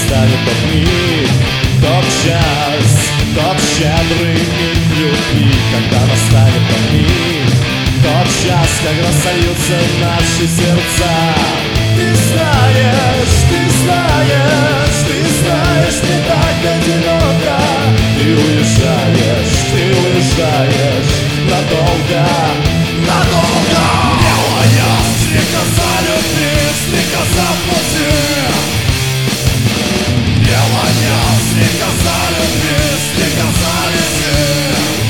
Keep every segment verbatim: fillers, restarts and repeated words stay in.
настанет тот миг, тот час, тот щедрый миг любви. Когда настанет тот миг, тот час, когда сольются наши сердца. Ты знаешь, ты знаешь, ты знаешь, мне так одиноко. Ты уезжаешь, ты уезжаешь надолго, надолго. Белая стрекоза любви, стрекоза в пути. Белая стрекоза любви, стрекоза лети.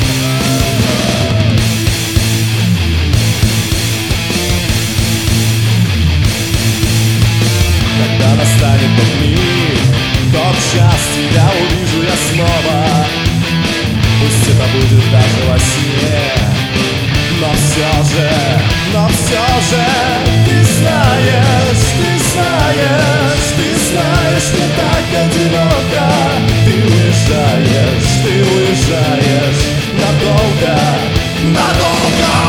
Когда настанет тот миг, тот час, тебя увижу я снова. Пусть это будет даже во сне, но все же, но все же ты знаешь, ты знаешь, ты знаешь, мне так одиноко. Ты уезжаешь, ты уезжаешь надолго, надолго.